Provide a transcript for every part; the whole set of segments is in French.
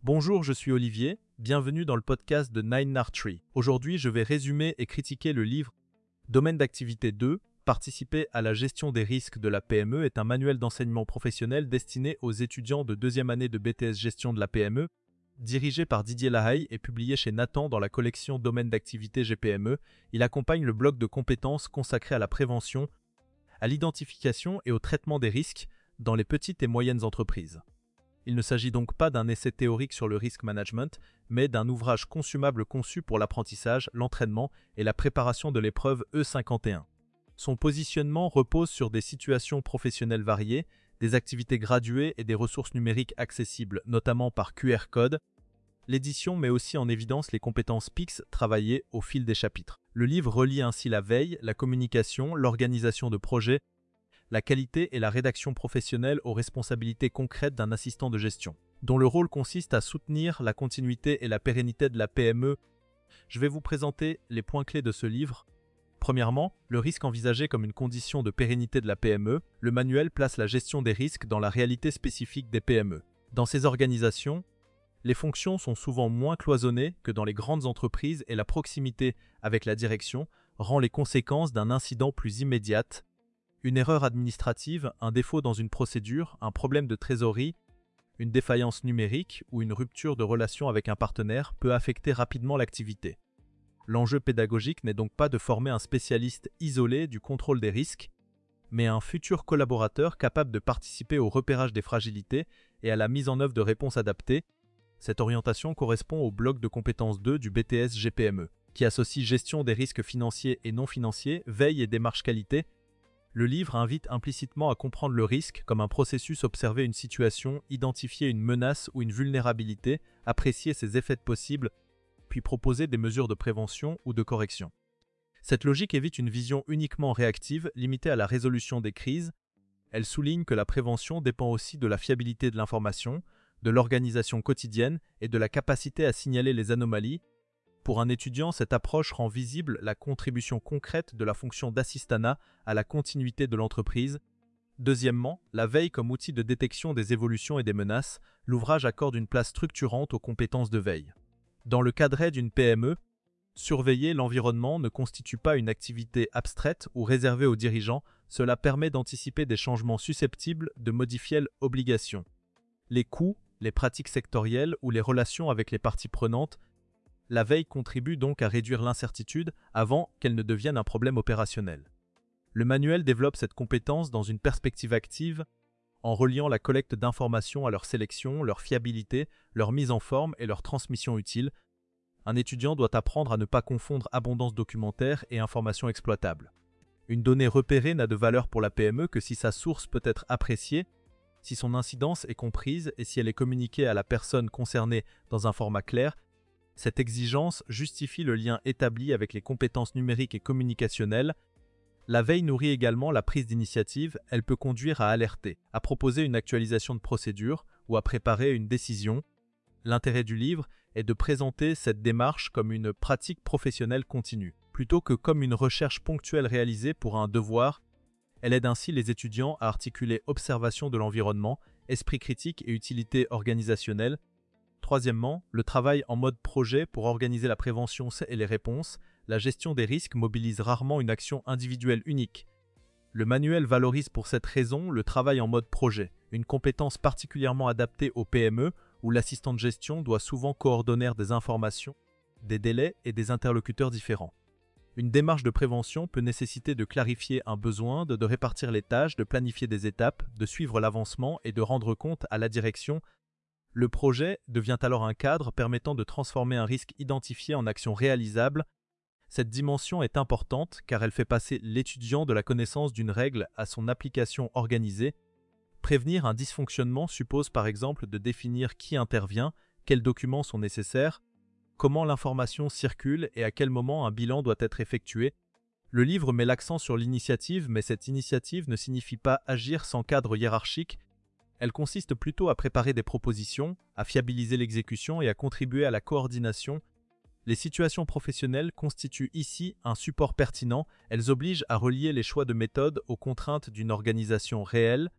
Bonjour, je suis Olivier, bienvenue dans le podcast de 9R3. Aujourd'hui, je vais résumer et critiquer le livre Domaine d'activité 2, Participer à la gestion des risques de la PME est un manuel d'enseignement professionnel destiné aux étudiants de deuxième année de BTS Gestion de la PME, dirigé par Didier Lahaye et publié chez Nathan dans la collection Domaine d'activité GPME. Il accompagne le bloc de compétences consacré à la prévention, à l'identification et au traitement des risques dans les petites et moyennes entreprises. Il ne s'agit donc pas d'un essai théorique sur le risk management, mais d'un ouvrage consumable conçu pour l'apprentissage, l'entraînement et la préparation de l'épreuve E51. Son positionnement repose sur des situations professionnelles variées, des activités graduées et des ressources numériques accessibles, notamment par QR code. L'édition met aussi en évidence les compétences PIX travaillées au fil des chapitres. Le livre relie ainsi la veille, la communication, l'organisation de projets, la qualité et la rédaction professionnelle aux responsabilités concrètes d'un assistant de gestion, dont le rôle consiste à soutenir la continuité et la pérennité de la PME. Je vais vous présenter les points clés de ce livre. Premièrement, le risque envisagé comme une condition de pérennité de la PME. Le manuel place la gestion des risques dans la réalité spécifique des PME. Dans ces organisations, les fonctions sont souvent moins cloisonnées que dans les grandes entreprises et la proximité avec la direction rend les conséquences d'un incident plus immédiates. Une erreur administrative, un défaut dans une procédure, un problème de trésorerie, une défaillance numérique ou une rupture de relation avec un partenaire peut affecter rapidement l'activité. L'enjeu pédagogique n'est donc pas de former un spécialiste isolé du contrôle des risques, mais un futur collaborateur capable de participer au repérage des fragilités et à la mise en œuvre de réponses adaptées. Cette orientation correspond au bloc de compétences 2 du BTS GPME, qui associe gestion des risques financiers et non financiers, veille et démarche qualité. Le livre invite implicitement à comprendre le risque comme un processus, observer une situation, identifier une menace ou une vulnérabilité, apprécier ses effets possibles, puis proposer des mesures de prévention ou de correction. Cette logique évite une vision uniquement réactive, limitée à la résolution des crises. Elle souligne que la prévention dépend aussi de la fiabilité de l'information, de l'organisation quotidienne et de la capacité à signaler les anomalies. Pour un étudiant, cette approche rend visible la contribution concrète de la fonction d'assistanat à la continuité de l'entreprise. Deuxièmement, la veille comme outil de détection des évolutions et des menaces, l'ouvrage accorde une place structurante aux compétences de veille. Dans le cadre d'une PME, surveiller l'environnement ne constitue pas une activité abstraite ou réservée aux dirigeants, cela permet d'anticiper des changements susceptibles de modifier l'obligation. Les coûts, les pratiques sectorielles ou les relations avec les parties prenantes. La veille contribue donc à réduire l'incertitude avant qu'elle ne devienne un problème opérationnel. Le manuel développe cette compétence dans une perspective active en reliant la collecte d'informations à leur sélection, leur fiabilité, leur mise en forme et leur transmission utile. Un étudiant doit apprendre à ne pas confondre abondance documentaire et information exploitable. Une donnée repérée n'a de valeur pour la PME que si sa source peut être appréciée, si son incidence est comprise et si elle est communiquée à la personne concernée dans un format clair. Cette exigence justifie le lien établi avec les compétences numériques et communicationnelles. La veille nourrit également la prise d'initiative, elle peut conduire à alerter, à proposer une actualisation de procédure ou à préparer une décision. L'intérêt du livre est de présenter cette démarche comme une pratique professionnelle continue, plutôt que comme une recherche ponctuelle réalisée pour un devoir. Elle aide ainsi les étudiants à articuler observation de l'environnement, esprit critique et utilité organisationnelle. Troisièmement, le travail en mode projet pour organiser la prévention et les réponses. La gestion des risques mobilise rarement une action individuelle unique. Le manuel valorise pour cette raison le travail en mode projet, une compétence particulièrement adaptée aux PME où l'assistant de gestion doit souvent coordonner des informations, des délais et des interlocuteurs différents. Une démarche de prévention peut nécessiter de clarifier un besoin, de répartir les tâches, de planifier des étapes, de suivre l'avancement et de rendre compte à la direction. Le projet devient alors un cadre permettant de transformer un risque identifié en action réalisable. Cette dimension est importante car elle fait passer l'étudiant de la connaissance d'une règle à son application organisée. Prévenir un dysfonctionnement suppose par exemple de définir qui intervient, quels documents sont nécessaires, comment l'information circule et à quel moment un bilan doit être effectué. Le livre met l'accent sur l'initiative, mais cette initiative ne signifie pas agir sans cadre hiérarchique. Elle consiste plutôt à préparer des propositions, à fiabiliser l'exécution et à contribuer à la coordination. Les situations professionnelles constituent ici un support pertinent, elles obligent à relier les choix de méthode aux contraintes d'une organisation réelle.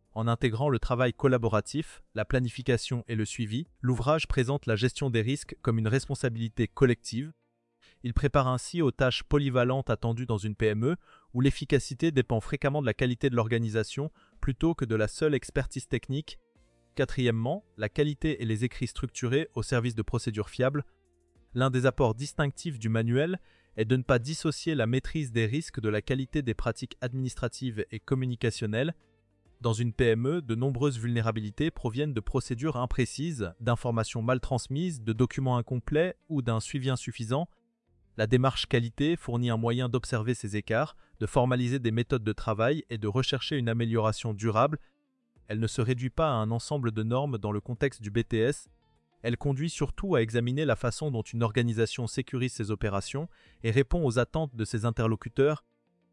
En intégrant le travail collaboratif, la planification et le suivi, l'ouvrage présente la gestion des risques comme une responsabilité collective. Il prépare ainsi aux tâches polyvalentes attendues dans une PME, où l'efficacité dépend fréquemment de la qualité de l'organisation plutôt que de la seule expertise technique. Quatrièmement, la qualité et les écrits structurés au service de procédures fiables. L'un des apports distinctifs du manuel est de ne pas dissocier la maîtrise des risques de la qualité des pratiques administratives et communicationnelles. Dans une PME, de nombreuses vulnérabilités proviennent de procédures imprécises, d'informations mal transmises, de documents incomplets ou d'un suivi insuffisant. La démarche qualité fournit un moyen d'observer ces écarts, de formaliser des méthodes de travail et de rechercher une amélioration durable. Elle ne se réduit pas à un ensemble de normes dans le contexte du BTS. Elle conduit surtout à examiner la façon dont une organisation sécurise ses opérations et répond aux attentes de ses interlocuteurs.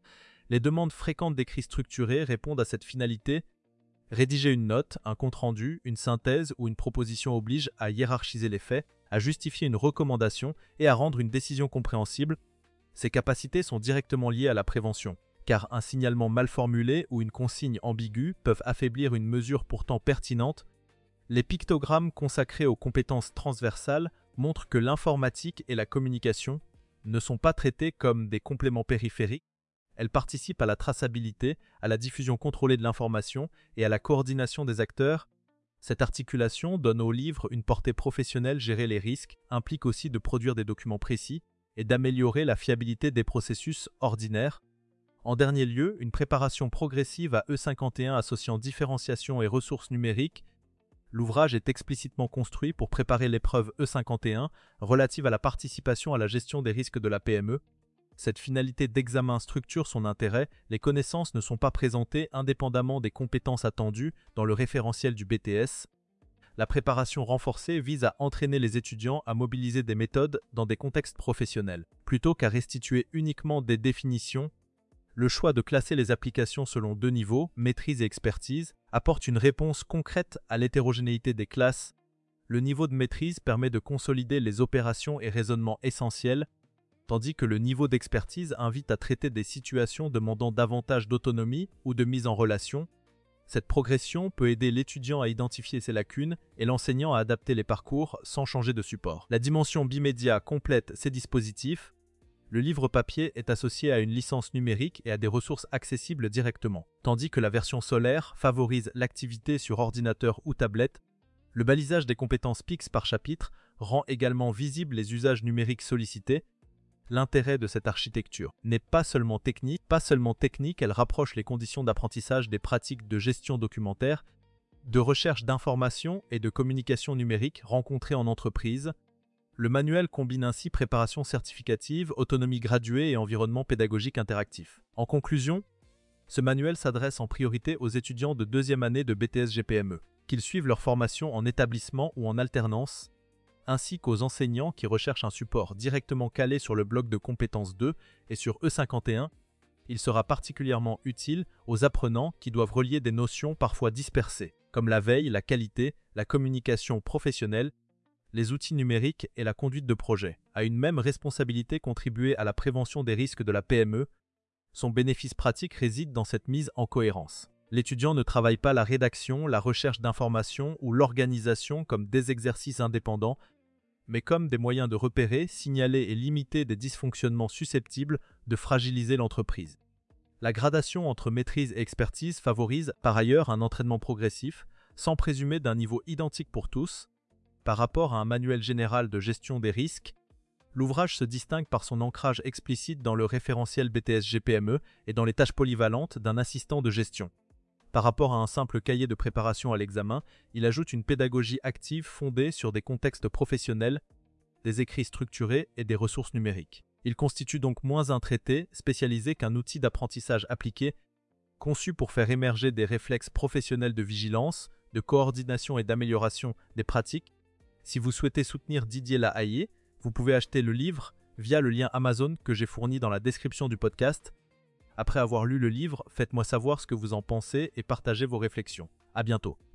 Les demandes fréquentes d'écrits structurés répondent à cette finalité. Rédiger une note, un compte-rendu, une synthèse ou une proposition oblige à hiérarchiser les faits, à justifier une recommandation et à rendre une décision compréhensible. Ces capacités sont directement liées à la prévention, car un signalement mal formulé ou une consigne ambiguë peuvent affaiblir une mesure pourtant pertinente. Les pictogrammes consacrés aux compétences transversales montrent que l'informatique et la communication ne sont pas traités comme des compléments périphériques. Elles participent à la traçabilité, à la diffusion contrôlée de l'information et à la coordination des acteurs. Cette articulation donne au livre une portée professionnelle. Gérer les risques implique aussi de produire des documents précis et d'améliorer la fiabilité des processus ordinaires. En dernier lieu, une préparation progressive à E51 associant différenciation et ressources numériques. L'ouvrage est explicitement construit pour préparer l'épreuve E51 relative à la participation à la gestion des risques de la PME. Cette finalité d'examen structure son intérêt. Les connaissances ne sont pas présentées indépendamment des compétences attendues dans le référentiel du BTS. La préparation renforcée vise à entraîner les étudiants à mobiliser des méthodes dans des contextes professionnels, plutôt qu'à restituer uniquement des définitions. Le choix de classer les applications selon deux niveaux, maîtrise et expertise, apporte une réponse concrète à l'hétérogénéité des classes. Le niveau de maîtrise permet de consolider les opérations et raisonnements essentiels, tandis que le niveau d'expertise invite à traiter des situations demandant davantage d'autonomie ou de mise en relation. Cette progression peut aider l'étudiant à identifier ses lacunes et l'enseignant à adapter les parcours sans changer de support. La dimension bimédia complète ces dispositifs. Le livre papier est associé à une licence numérique et à des ressources accessibles directement, tandis que la version solaire favorise l'activité sur ordinateur ou tablette. Le balisage des compétences PIX par chapitre rend également visibles les usages numériques sollicités. L'intérêt de cette architecture n'est pas seulement technique, elle rapproche les conditions d'apprentissage des pratiques de gestion documentaire, de recherche d'information et de communication numérique rencontrées en entreprise. Le manuel combine ainsi préparation certificative, autonomie graduée et environnement pédagogique interactif. En conclusion, ce manuel s'adresse en priorité aux étudiants de deuxième année de BTS GPME, qu'ils suivent leur formation en établissement ou en alternance, ainsi qu'aux enseignants qui recherchent un support directement calé sur le bloc de compétences 2 et sur E51. Il sera particulièrement utile aux apprenants qui doivent relier des notions parfois dispersées, comme la veille, la qualité, la communication professionnelle, les outils numériques et la conduite de projet. À une même responsabilité contribuer à la prévention des risques de la PME, son bénéfice pratique réside dans cette mise en cohérence. L'étudiant ne travaille pas la rédaction, la recherche d'informations ou l'organisation comme des exercices indépendants, mais comme des moyens de repérer, signaler et limiter des dysfonctionnements susceptibles de fragiliser l'entreprise. La gradation entre maîtrise et expertise favorise par ailleurs un entraînement progressif, sans présumer d'un niveau identique pour tous. Par rapport à un manuel général de gestion des risques, l'ouvrage se distingue par son ancrage explicite dans le référentiel BTS GPME et dans les tâches polyvalentes d'un assistant de gestion. Par rapport à un simple cahier de préparation à l'examen, il ajoute une pédagogie active fondée sur des contextes professionnels, des écrits structurés et des ressources numériques. Il constitue donc moins un traité spécialisé qu'un outil d'apprentissage appliqué, conçu pour faire émerger des réflexes professionnels de vigilance, de coordination et d'amélioration des pratiques. Si vous souhaitez soutenir Didier Lahaye, vous pouvez acheter le livre via le lien Amazon que j'ai fourni dans la description du podcast. Après avoir lu le livre, faites-moi savoir ce que vous en pensez et partagez vos réflexions. À bientôt.